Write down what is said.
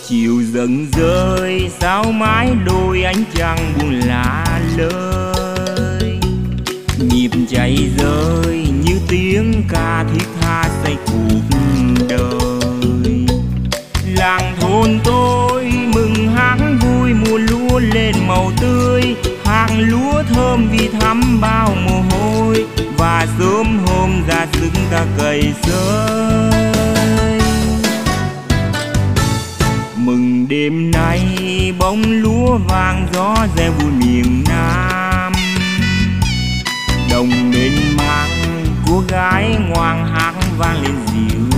chiều dần rơi sao mãi đôi ánh trăng buồn lạ lời, nhịp chạy rơi như tiếng ca thiết tha say cuộc đời. Làng thôn tôi mừng hát vui mùa lúa lên màu tươi, hạt lúa thơm vì thắm bao mồ hôi, và sớm hôm ra sức ta cày xới. Mừng đêm nay bông lúa vàng gió reo vui miền Nam, đồng mênh mang cô gái ngoan hát vang lên dịu